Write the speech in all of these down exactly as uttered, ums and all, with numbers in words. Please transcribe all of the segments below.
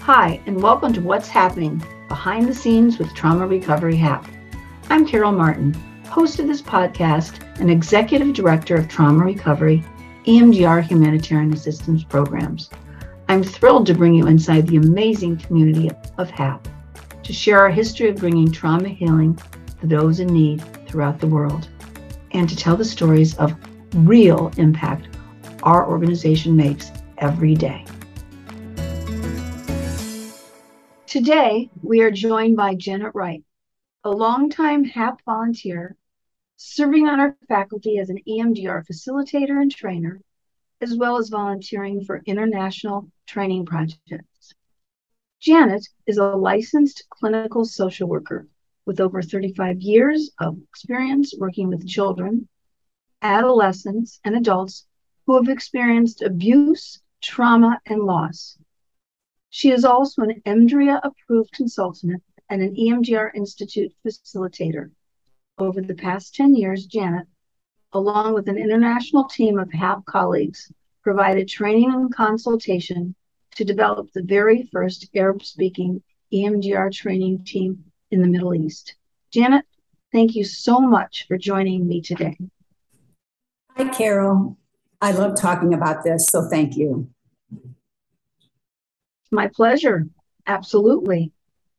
Hi, and welcome to What's Happening Behind the Scenes with Trauma Recovery H A P. I'm Carol Martin, host of this podcast and Executive Director of Trauma Recovery, E M D R Humanitarian Assistance Programs. I'm thrilled to bring you inside the amazing community of H A P to share our history of bringing trauma healing to those in need throughout the world, and to tell the stories of real impact our organization makes every day. Today, we are joined by Janet Wright, a longtime H A P volunteer serving on our faculty as an E M D R facilitator and trainer, as well as volunteering for international training projects. Janet is a licensed clinical social worker with over thirty-five years of experience working with children, adolescents, and adults who have experienced abuse, trauma, and loss. She is also an E M D R A-approved consultant and an E M D R Institute facilitator. Over the past ten years, Janet, along with an international team of H A P colleagues, provided training and consultation to develop the very first Arab-speaking E M D R training team in the Middle East. Janet, thank you so much for joining me today. Hi, Carol. I love talking about this, so thank you. My pleasure. Absolutely.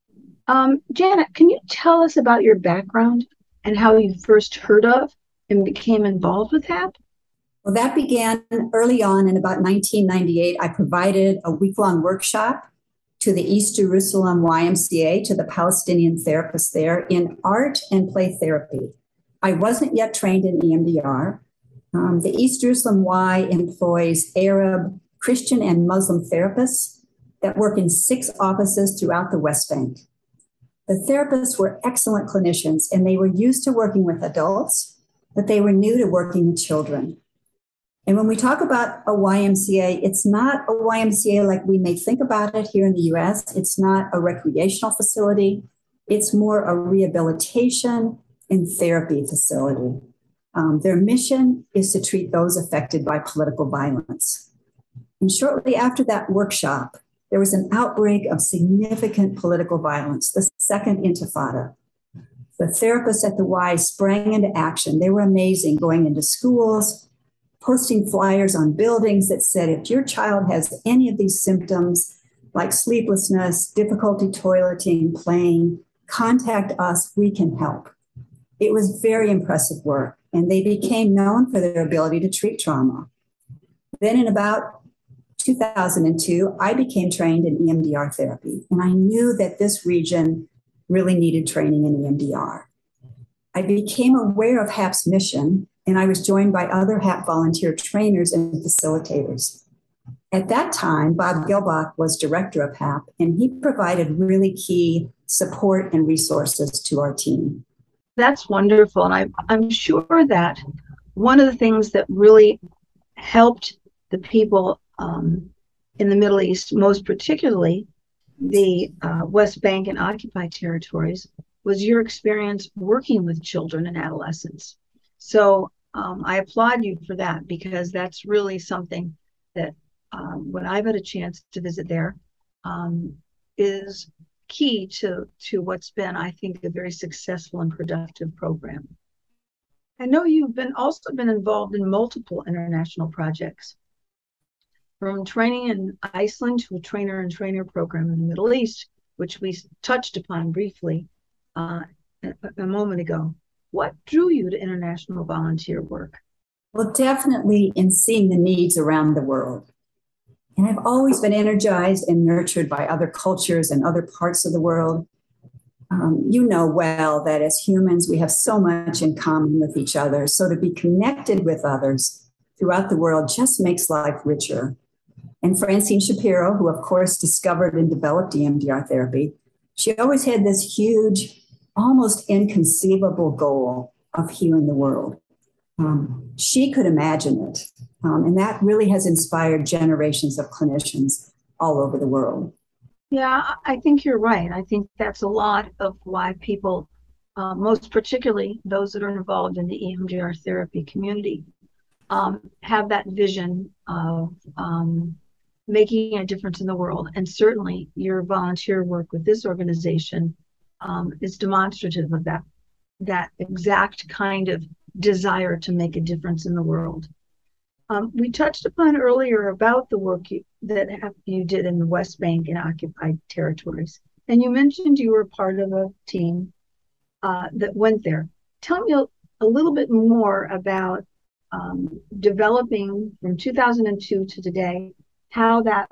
Um, Janet, can you tell us about your background and how you first heard of and became involved with H A P? Well, that began early on in about nineteen ninety-eight. I provided a week-long workshop to the East Jerusalem Y M C A, to the Palestinian therapists there, in art and play therapy. I wasn't yet trained in E M D R. Um, the East Jerusalem Y employs Arab, Christian, and Muslim therapists that work in six offices throughout the West Bank. The therapists were excellent clinicians, and they were used to working with adults, but they were new to working with children. And when we talk about a Y M C A, it's not a Y M C A like we may think about it here in the U S. It's not a recreational facility. It's more a rehabilitation and therapy facility. Um, their mission is to treat those affected by political violence. And shortly after that workshop, there was an outbreak of significant political violence, the Second Intifada. The therapists at the Y sprang into action. They were amazing, going into schools, posting flyers on buildings that said, if your child has any of these symptoms, like sleeplessness, difficulty toileting, playing, contact us, we can help. It was very impressive work, and they became known for their ability to treat trauma. Then in about two thousand two, I became trained in E M D R therapy, and I knew that this region really needed training in E M D R. I became aware of H A P's mission, and I was joined by other H A P volunteer trainers and facilitators. At that time, Bob Gilbach was director of H A P, and he provided really key support and resources to our team. That's wonderful. And I, I'm sure that one of the things that really helped the people um, in the Middle East, most particularly the uh, West Bank and occupied territories, was your experience working with children and adolescents. So um, I applaud you for that, because that's really something that um, when I've had a chance to visit there um, is key to, to what's been, I think, a very successful and productive program. I know you've been also been involved in multiple international projects, from training in Iceland to a trainer and trainer program in the Middle East, which we touched upon briefly uh, a, a moment ago. What drew you to international volunteer work? Well, definitely in seeing the needs around the world. And I've always been energized and nurtured by other cultures and other parts of the world. Um, you know well that as humans, we have so much in common with each other. So to be connected with others throughout the world just makes life richer. And Francine Shapiro, who of course discovered and developed E M D R therapy, she always had this huge, almost inconceivable goal of healing the world. Um, she could imagine it. Um, and that really has inspired generations of clinicians all over the world. Yeah, I think you're right. I think that's a lot of why people, uh, most particularly those that are involved in the E M D R therapy community, um, have that vision of um, making a difference in the world. And certainly your volunteer work with this organization um, is demonstrative of that, that exact kind of desire to make a difference in the world. Um, we touched upon earlier about the work you, that you did in the West Bank and occupied territories. And you mentioned you were part of a team uh, that went there. Tell me a, a little bit more about um, developing from two thousand two to today, how that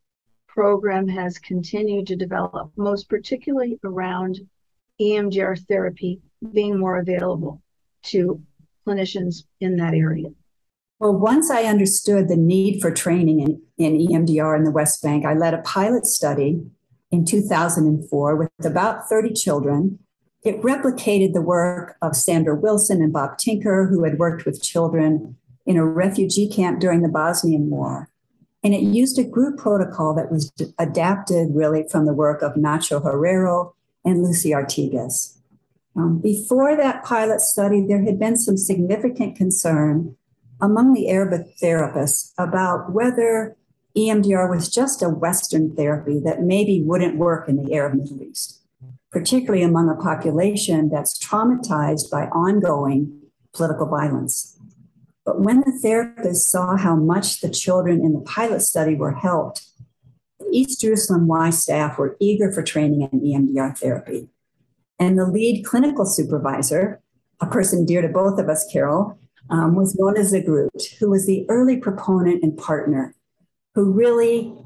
program has continued to develop, most particularly around E M D R therapy being more available to clinicians in that area. Well, once I understood the need for training in, in E M D R in the West Bank, I led a pilot study in two thousand four with about thirty children. It replicated the work of Sandra Wilson and Bob Tinker, who had worked with children in a refugee camp during the Bosnian War. And it used a group protocol that was adapted really from the work of Nacho Herrero and Lucy Artigas. Um, before that pilot study, there had been some significant concern among the Arab therapists about whether E M D R was just a Western therapy that maybe wouldn't work in the Arab Middle East, particularly among a population that's traumatized by ongoing political violence. But when the therapists saw how much the children in the pilot study were helped, the East Jerusalem Y staff were eager for training in E M D R therapy. And the lead clinical supervisor, a person dear to both of us, Carol, um, was Mona Zagroot, who was the early proponent and partner who really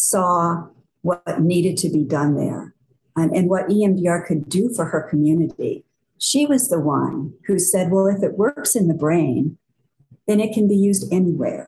saw what needed to be done there and, and what E M D R could do for her community. She was the one who said, well, if it works in the brain, then it can be used anywhere.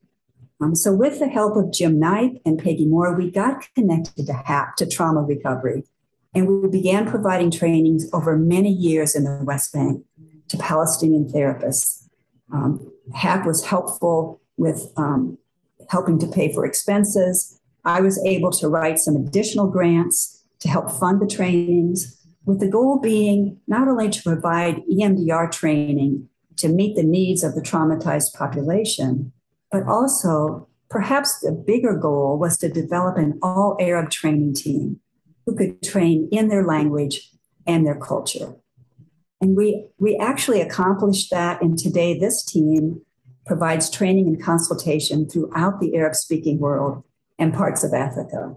Um, so with the help of Jim Knipe and Peggy Moore, we got connected to H A P, to trauma recovery, and we began providing trainings over many years in the West Bank to Palestinian therapists. Um, H A P was helpful with um, helping to pay for expenses. I was able to write some additional grants to help fund the trainings, with the goal being not only to provide E M D R training to meet the needs of the traumatized population, but also perhaps the bigger goal was to develop an all-Arab training team who could train in their language and their culture. And we, we actually accomplished that, and today this team provides training and consultation throughout the Arab-speaking world and parts of Africa.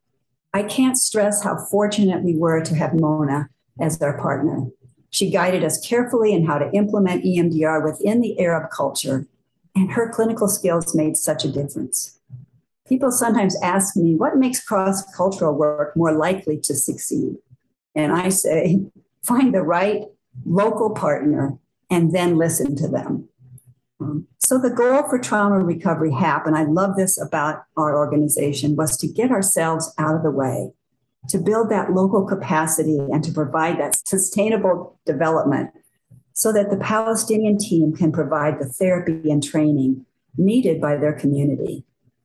I can't stress how fortunate we were to have Mona as our partner. She guided us carefully in how to implement E M D R within the Arab culture, and her clinical skills made such a difference. People sometimes ask me, what makes cross-cultural work more likely to succeed? And I say, find the right local partner and then listen to them. Um, so the goal for Trauma Recovery H A P, and I love this about our organization, was to get ourselves out of the way, to build that local capacity and to provide that sustainable development so that the Palestinian team can provide the therapy and training needed by their community.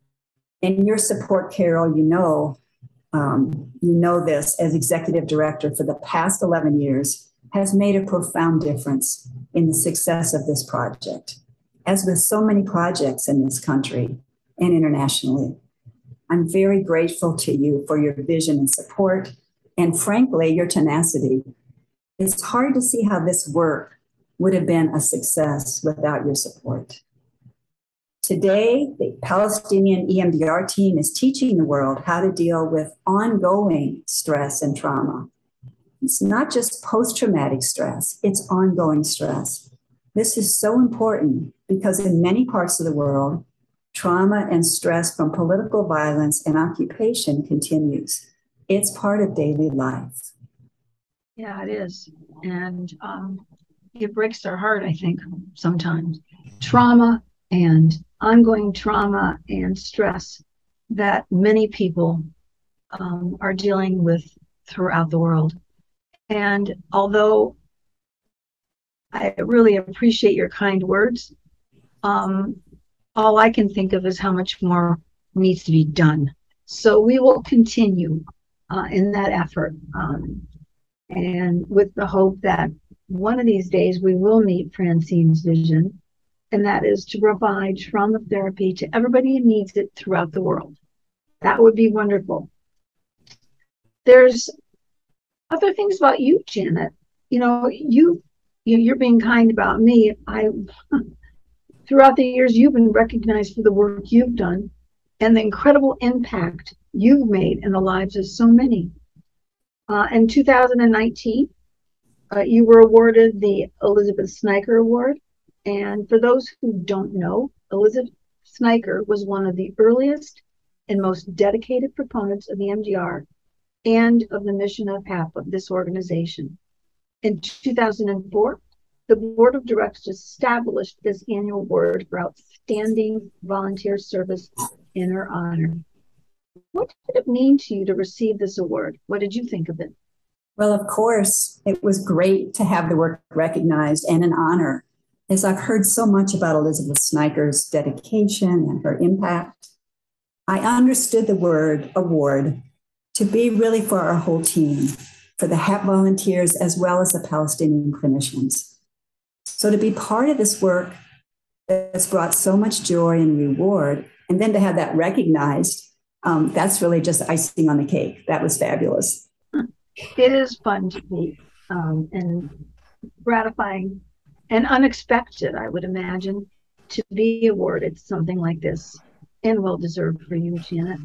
And your support, Carol, you know, um, you know this as executive director for the past eleven years has made a profound difference in the success of this project, as with so many projects in this country and internationally. I'm very grateful to you for your vision and support, and frankly, your tenacity. It's hard to see how this work would have been a success without your support. Today, the Palestinian E M D R team is teaching the world how to deal with ongoing stress and trauma. It's not just post-traumatic stress, it's ongoing stress. This is so important because in many parts of the world, trauma and stress from political violence and occupation continues. It's part of daily life. Yeah, it is. And um, it breaks their heart, I think, sometimes. Trauma and ongoing trauma and stress that many people um, are dealing with throughout the world. And although I really appreciate your kind words, um, all I can think of is how much more needs to be done. So we will continue uh, in that effort. Um, and with the hope that one of these days we will meet Francine's vision, and that is to provide trauma therapy to everybody who needs it throughout the world. That would be wonderful. There's other things about you, Janet. You know, you, you you're being kind about me. I throughout the years you've been recognized for the work you've done and the incredible impact you've made in the lives of so many. Uh, in two thousand nineteen, uh, you were awarded the Elizabeth Sniker Award. And for those who don't know, Elizabeth Sniker was one of the earliest and most dedicated proponents of E M D R and of the mission of HAP of this organization. In two thousand four, the board of directors established this annual award for outstanding volunteer service in her honor. What did it mean to you to receive this award? What did you think of it? Well, of course, it was great to have the work recognized and an honor, as I've heard so much about Elizabeth Sniker's dedication and her impact. I understood the word award to be really for our whole team, for the HAP volunteers as well as the Palestinian clinicians. So to be part of this work that's brought so much joy and reward, and then to have that recognized, um, that's really just icing on the cake. That was fabulous. It is fun to be um, and gratifying and unexpected, I would imagine, to be awarded something like this, and well deserved for you, Janet.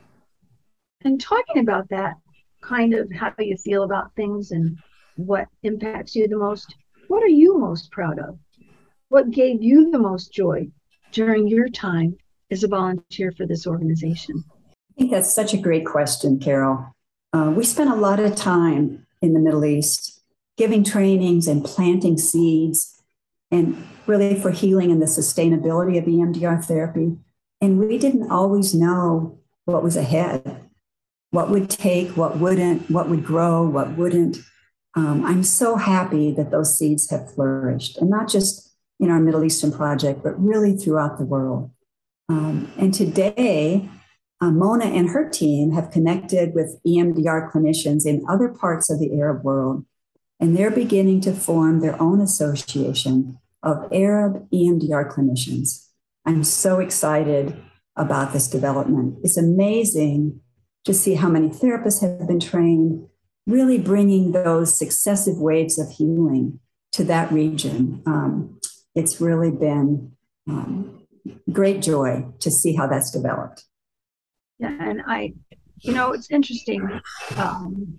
And talking about that, kind of how you feel about things and what impacts you the most, what are you most proud of? What gave you the most joy during your time as a volunteer for this organization? I think that's such a great question, Carol. Uh, we spent a lot of time in the Middle East giving trainings and planting seeds, and really for healing and the sustainability of E M D R therapy. And we didn't always know what was ahead, what would take, what wouldn't, what would grow, what wouldn't. Um, I'm so happy that those seeds have flourished, and not just in our Middle Eastern project, but really throughout the world. Um, and today, uh, Mona and her team have connected with E M D R clinicians in other parts of the Arab world, and they're beginning to form their own association of Arab E M D R clinicians. I'm so excited about this development. It's amazing to see how many therapists have been trained, really bringing those successive waves of healing to that region. Um, it's really been um, great joy to see how that's developed. Yeah, and I, you know, it's interesting um,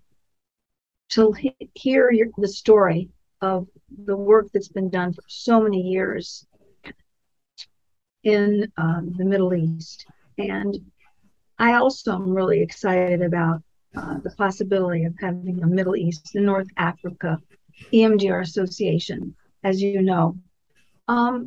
to he- hear your, the story of the work that's been done for so many years in um, the Middle East. And I also am really excited about uh, the possibility of having a Middle East and North Africa E M D R association, as you know. Um,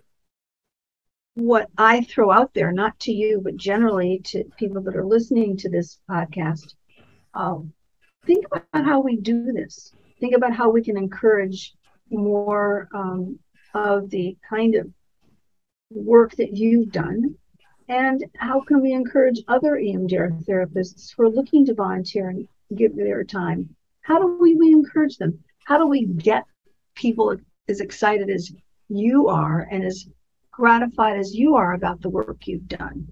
what I throw out there, not to you, but generally to people that are listening to this podcast, um, think about how we do this. Think about how we can encourage more um, of the kind of work that you've done. And how can we encourage other E M D R therapists who are looking to volunteer and give their time? How do we, we encourage them? How do we get people as excited as you are and as gratified as you are about the work you've done?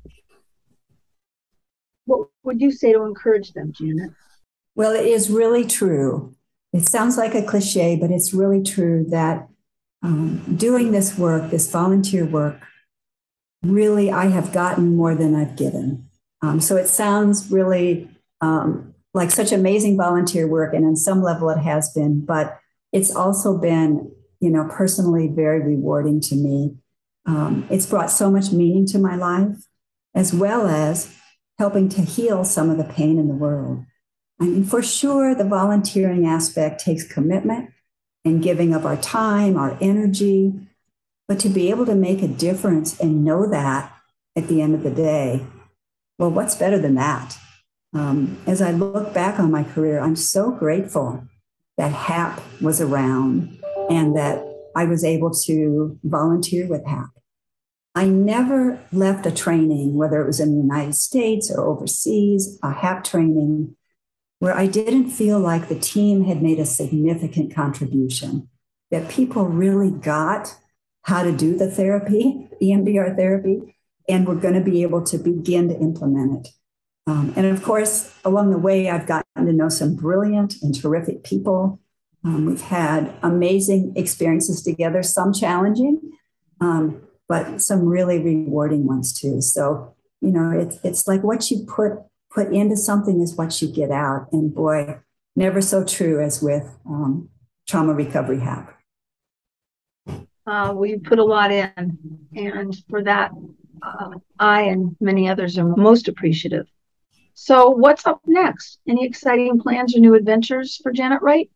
What would you say to encourage them, Janet? Well, it is really true. It sounds like a cliche, but it's really true that um, doing this work, this volunteer work, really, I have gotten more than I've given. Um, so it sounds really um, like such amazing volunteer work, and on some level it has been, but it's also been, you know, personally very rewarding to me. Um, it's brought so much meaning to my life, as well as helping to heal some of the pain in the world. I mean, for sure, the volunteering aspect takes commitment and giving of our time, our energy. But to be able to make a difference and know that at the end of the day, well, what's better than that? Um, as I look back on my career, I'm so grateful that HAP was around and that I was able to volunteer with HAP. I never left a training, whether it was in the United States or overseas, a HAP training, where I didn't feel like the team had made a significant contribution, that people really got how to do the therapy, E M D R therapy, and we're going to be able to begin to implement it. Um, and of course, along the way, I've gotten to know some brilliant and terrific people. Um, we've had amazing experiences together, some challenging, um, but some really rewarding ones too. So, you know, it's it's like what you put put into something is what you get out. And boy, never so true as with um, Trauma Recovery Hap. Uh, we put a lot in, and for that, uh, I and many others are most appreciative. So what's up next? Any exciting plans or new adventures for Janet Wright?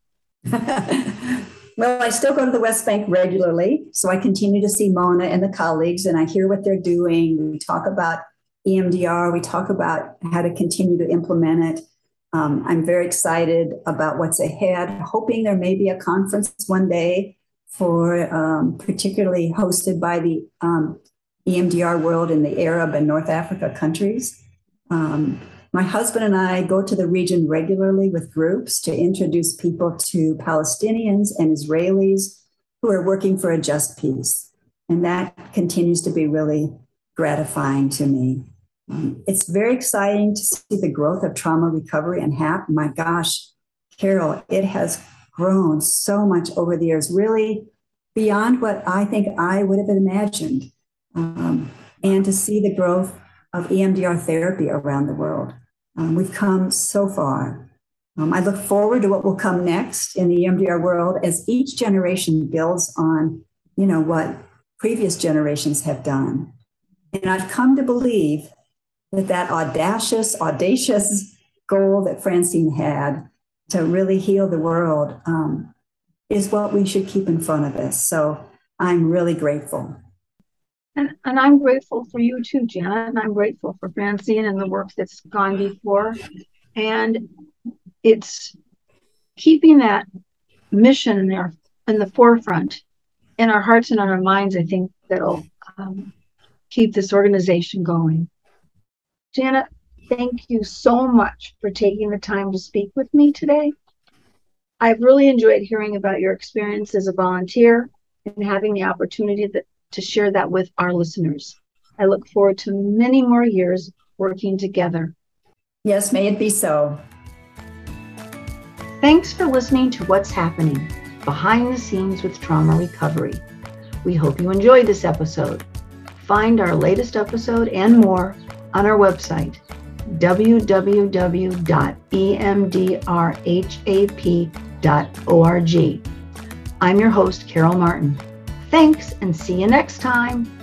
Well, I still go to the West Bank regularly, so I continue to see Mona and the colleagues, and I hear what they're doing. We talk about E M D R. We talk about how to continue to implement it. Um, I'm very excited about what's ahead, hoping there may be a conference one day for um, particularly hosted by the um, E M D R world in the Arab and North Africa countries. Um, My husband and I go to the region regularly with groups to introduce people to Palestinians and Israelis who are working for a just peace. And that continues to be really gratifying to me. Um, it's very exciting to see the growth of trauma recovery and Hap. My gosh, Carol, it has grown so much over the years, really beyond what I think I would have imagined. Um, and to see the growth of E M D R therapy around the world. Um, we've come so far. Um, I look forward to what will come next in the E M D R world as each generation builds on, you know, what previous generations have done. And I've come to believe that that audacious, audacious goal that Francine had to really heal the world um, is what we should keep in front of us. So I'm really grateful. And, and I'm grateful for you too, Janet, and I'm grateful for Francine and the work that's gone before. And it's keeping that mission in there in the forefront in our hearts and in our minds, I think, that'll um, keep this organization going. Janet, thank you so much for taking the time to speak with me today. I've really enjoyed hearing about your experience as a volunteer and having the opportunity that to share that with our listeners. I look forward to many more years working together. Yes, may it be so. Thanks for listening to What's Happening Behind the Scenes with Trauma Recovery. We hope you enjoyed this episode. Find our latest episode and more on our website, w w w dot e m d r hap dot org. I'm your host, Carol Martin. Thanks, and see you next time.